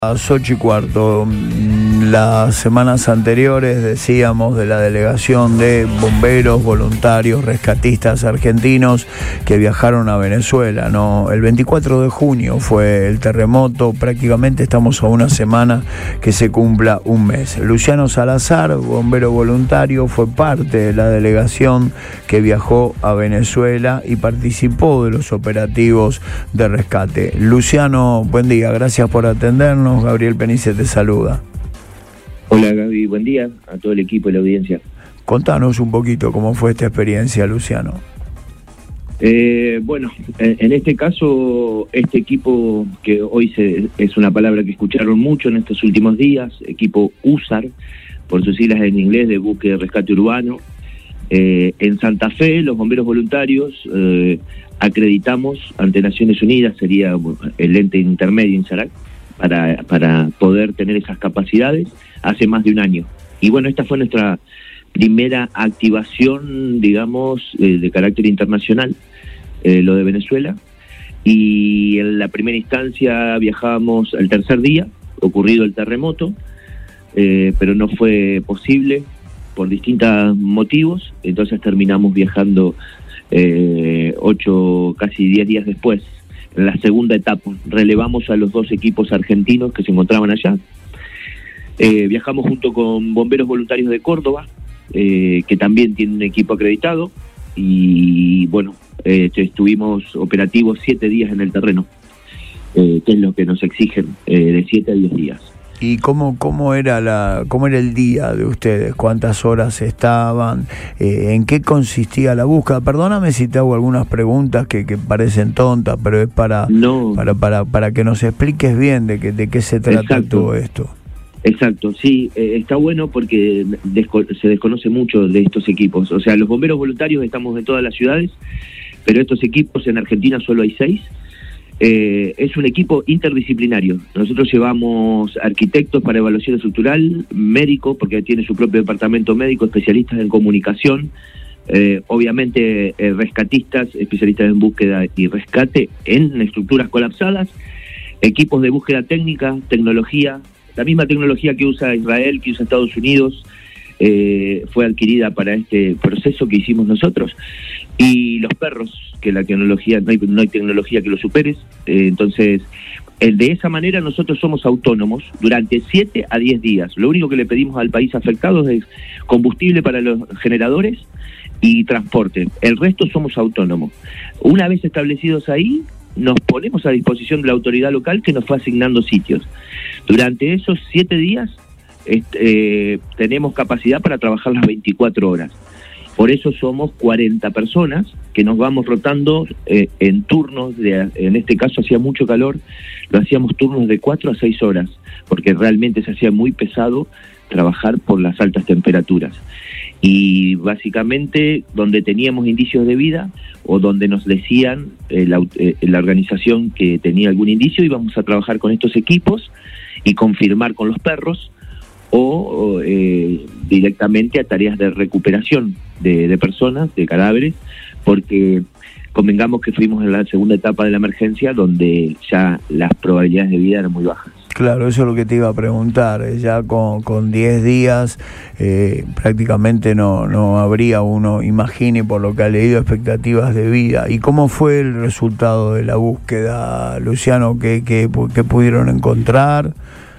A las 8:15, las semanas anteriores decíamos de la delegación de bomberos, voluntarios, rescatistas argentinos que viajaron a Venezuela, ¿no? El 24 de junio fue el terremoto, prácticamente estamos a una semana que se cumpla un mes. Luciano Salazar, bombero voluntario, fue parte de la delegación que viajó a Venezuela y participó de los operativos de rescate. Luciano, buen día, gracias por atendernos. Gabriel Penice te saluda. Hola Gaby, buen día a todo el equipo y la audiencia. Contanos un poquito cómo fue esta experiencia, Luciano. Bueno, en este caso, este equipo que hoy es una palabra que escucharon mucho en estos últimos días, equipo USAR, por sus siglas en inglés, de búsqueda y rescate urbano. En Santa Fe, los bomberos voluntarios acreditamos ante Naciones Unidas, sería el ente intermedio INSARAC, para poder tener esas capacidades hace más de un año. Y bueno, esta fue nuestra primera activación, digamos, de carácter internacional, lo de Venezuela. Y en la primera instancia viajábamos el tercer día, ocurrido el terremoto, pero no fue posible por distintos motivos, entonces terminamos viajando 8, casi 10 días después. En la segunda etapa relevamos a los dos equipos argentinos que se encontraban allá. Viajamos junto con bomberos voluntarios de Córdoba, que también tienen un equipo acreditado, y bueno, estuvimos operativos 7 días en el terreno, que es lo que nos exigen, de 7 a 10 días. ¿Y cómo era el día de ustedes? ¿Cuántas horas estaban? ¿En qué consistía la búsqueda? Perdóname si te hago algunas preguntas que parecen tontas, pero es para que nos expliques bien de qué se trata. Exacto. Todo esto. Exacto, sí, está bueno porque se desconoce mucho de estos equipos. O sea, los bomberos voluntarios estamos en todas las ciudades, pero estos equipos en Argentina solo hay 6. Es un equipo interdisciplinario. Nosotros llevamos arquitectos para evaluación estructural, médicos, porque tiene su propio departamento médico, especialistas en comunicación, obviamente rescatistas, especialistas en búsqueda y rescate en estructuras colapsadas, equipos de búsqueda técnica, tecnología, la misma tecnología que usa Israel, que usa Estados Unidos, fue adquirida para este proceso que hicimos nosotros. Y los perros, que la tecnología, no hay tecnología que lo supere. Entonces, de esa manera nosotros somos autónomos durante 7 a 10 días. Lo único que le pedimos al país afectado es combustible para los generadores y transporte. El resto somos autónomos. Una vez establecidos ahí, nos ponemos a disposición de la autoridad local que nos fue asignando sitios. Durante esos 7 días tenemos capacidad para trabajar las 24 horas. Por eso somos 40 personas que nos vamos rotando en turnos, en este caso hacía mucho calor, lo hacíamos turnos de 4 a 6 horas, porque realmente se hacía muy pesado trabajar por las altas temperaturas. Y básicamente donde teníamos indicios de vida o donde nos decían la organización que tenía algún indicio, íbamos a trabajar con estos equipos y confirmar con los perros o directamente a tareas de recuperación de personas, de cadáveres, porque convengamos que fuimos en la segunda etapa de la emergencia donde ya las probabilidades de vida eran muy bajas. Claro, eso es lo que te iba a preguntar. Ya con 10 días prácticamente no habría, uno imagine por lo que ha leído, expectativas de vida. ¿Y cómo fue el resultado de la búsqueda, Luciano? ¿Qué pudieron encontrar?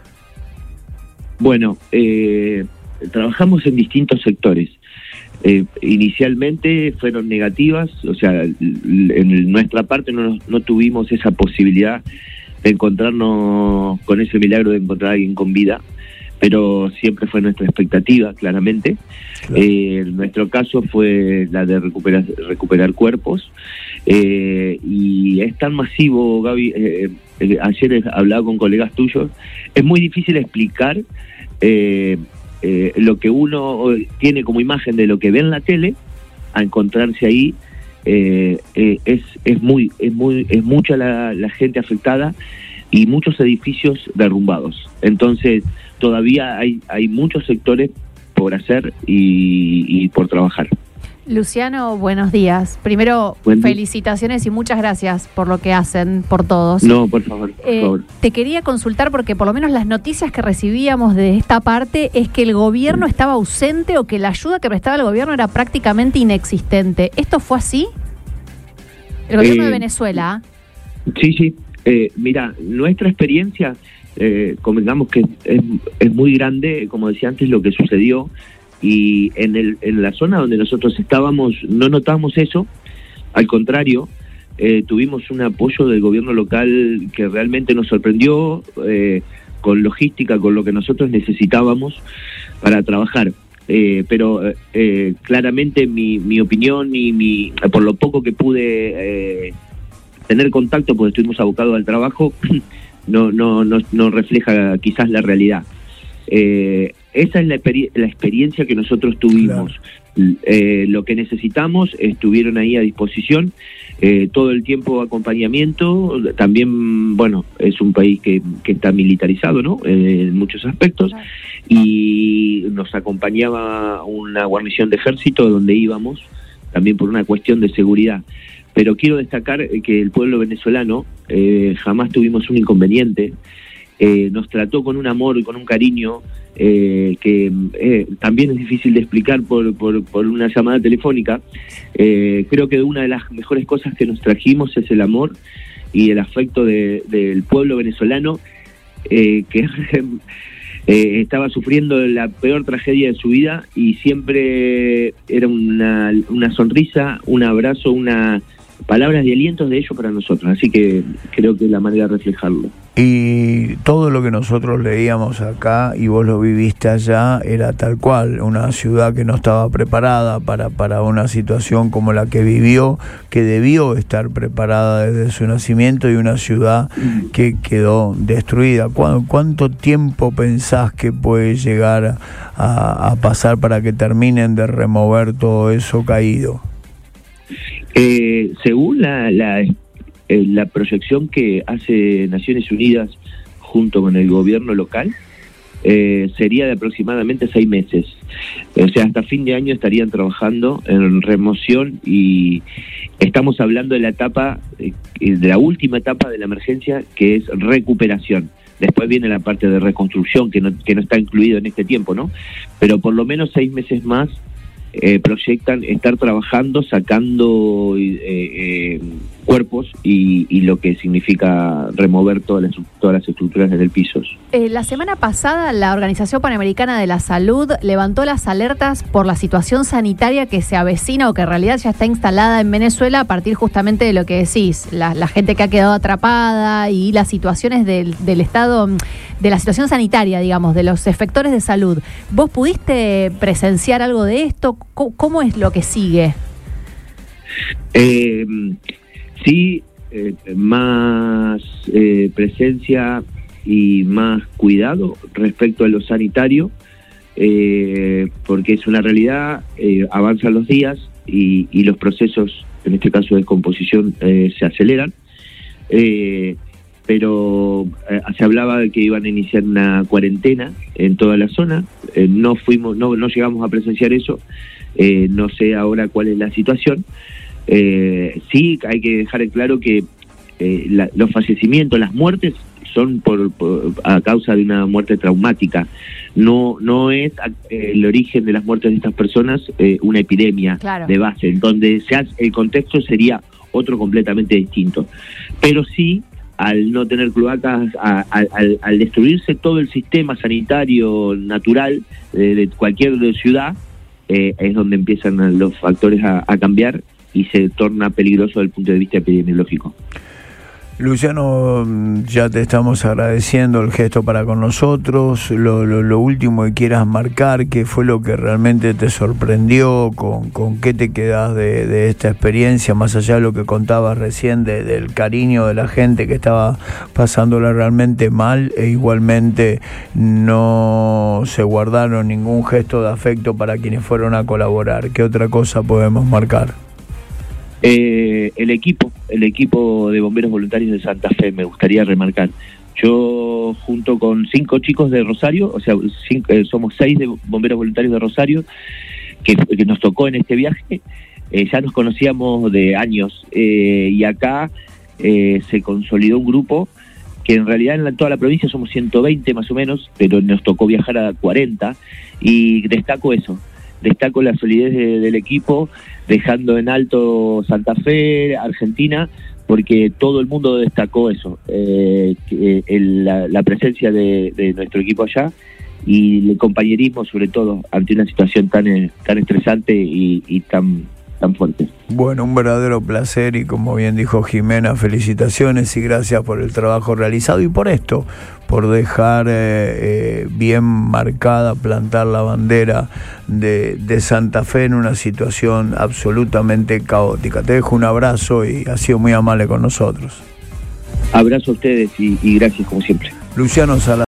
Bueno, trabajamos en distintos sectores. Inicialmente fueron negativas, o sea, en nuestra parte no tuvimos esa posibilidad de encontrarnos con ese milagro de encontrar a alguien con vida, pero siempre fue nuestra expectativa, claramente. Claro. Nuestro caso fue la de recuperar cuerpos, y es tan masivo, Gaby, ayer hablaba con colegas tuyos, es muy difícil explicar lo que uno tiene como imagen de lo que ve en la tele, a encontrarse ahí. Es mucha la gente afectada y muchos edificios derrumbados. Entonces todavía hay muchos sectores por hacer y por trabajar. Luciano, buenos días. Primero, felicitaciones y muchas gracias por lo que hacen por todos. No, por favor, por favor. Te quería consultar porque por lo menos las noticias que recibíamos de esta parte es que el gobierno estaba ausente o que la ayuda que prestaba el gobierno era prácticamente inexistente. ¿Esto fue así? El gobierno de Venezuela. Sí. Mira, nuestra experiencia, convengamos que es muy grande, como decía antes, lo que sucedió. Y en la zona donde nosotros estábamos no notamos eso, al contrario, tuvimos un apoyo del gobierno local que realmente nos sorprendió, con logística, con lo que nosotros necesitábamos para trabajar. Pero claramente mi opinión y por lo poco que pude tener contacto, porque estuvimos abocados al trabajo, no refleja quizás la realidad. Esa es la experiencia que nosotros tuvimos. Claro. Lo que necesitamos estuvieron ahí a disposición, todo el tiempo acompañamiento. También, bueno, es un país que está militarizado, ¿no? En muchos aspectos. Claro. Y nos acompañaba una guarnición de ejército donde íbamos, también por una cuestión de seguridad. Pero quiero destacar que el pueblo venezolano jamás tuvimos un inconveniente. Nos trató con un amor y con un cariño que también es difícil de explicar por una llamada telefónica. Creo que una de las mejores cosas que nos trajimos es el amor y el afecto del pueblo venezolano, que estaba sufriendo la peor tragedia de su vida, y siempre era una sonrisa, un abrazo, palabras de aliento de ellos para nosotros. Así que creo que es la manera de reflejarlo. Y todo lo que nosotros leíamos acá, y vos lo viviste allá, era tal cual, una ciudad que no estaba preparada para una situación como la que vivió, que debió estar preparada desde su nacimiento, y una ciudad que quedó destruida. ¿Cuánto tiempo pensás que puede llegar a pasar para que terminen de remover todo eso caído? Según la proyección que hace Naciones Unidas junto con el gobierno local, sería de aproximadamente 6 meses. O sea, hasta fin de año estarían trabajando en remoción, y estamos hablando de la etapa, de la última etapa de la emergencia, que es recuperación. Después viene la parte de reconstrucción, que no está incluido en este tiempo, ¿no? Pero por lo menos 6 meses más proyectan estar trabajando, sacando cuerpos y lo que significa remover todas las estructuras desde el piso. La semana pasada la Organización Panamericana de la Salud levantó las alertas por la situación sanitaria que se avecina, o que en realidad ya está instalada en Venezuela, a partir justamente de lo que decís, la gente que ha quedado atrapada y las situaciones del estado, de la situación sanitaria, digamos, de los efectores de salud. ¿Vos pudiste presenciar algo de esto? ¿Cómo es lo que sigue? Sí, más presencia y más cuidado respecto a lo sanitario, porque es una realidad, avanzan los días y los procesos, en este caso de descomposición, se aceleran, pero se hablaba de que iban a iniciar una cuarentena en toda la zona. No llegamos a presenciar eso. No sé ahora cuál es la situación. Sí, hay que dejar en claro que los fallecimientos, las muertes, son a causa de una muerte traumática. No es el origen de las muertes de estas personas una epidemia, claro, de base, en donde el contexto sería otro completamente distinto. Pero sí, al no tener cloacas, al destruirse todo el sistema sanitario natural de cualquier ciudad, es donde empiezan los factores a cambiar y se torna peligroso desde el punto de vista epidemiológico. Luciano, ya te estamos agradeciendo el gesto para con nosotros. Lo último que quieras marcar, ¿qué fue lo que realmente te sorprendió? ¿Con qué te quedás de esta experiencia, más allá de lo que contabas recién del cariño de la gente que estaba pasándola realmente mal, e igualmente no se guardaron ningún gesto de afecto para quienes fueron a colaborar? ¿Qué otra cosa podemos marcar? El equipo de bomberos voluntarios de Santa Fe, me gustaría remarcar. Yo, junto con 5 chicos de Rosario, o sea, somos 6 de bomberos voluntarios de Rosario, que nos tocó en este viaje, ya nos conocíamos de años, y acá se consolidó un grupo que en realidad en toda la provincia somos 120 más o menos, pero nos tocó viajar a 40, y destaco eso, destaco la solidez del equipo, dejando en alto Santa Fe, Argentina, porque todo el mundo destacó eso, la presencia de nuestro equipo allá, y el compañerismo sobre todo ante una situación tan estresante y tan fuerte. Bueno, un verdadero placer, y como bien dijo Jimena, felicitaciones y gracias por el trabajo realizado y por esto, por dejar bien marcada, plantar la bandera de Santa Fe en una situación absolutamente caótica. Te dejo un abrazo y has sido muy amable con nosotros. Abrazo a ustedes y gracias como siempre. Luciano Salazar.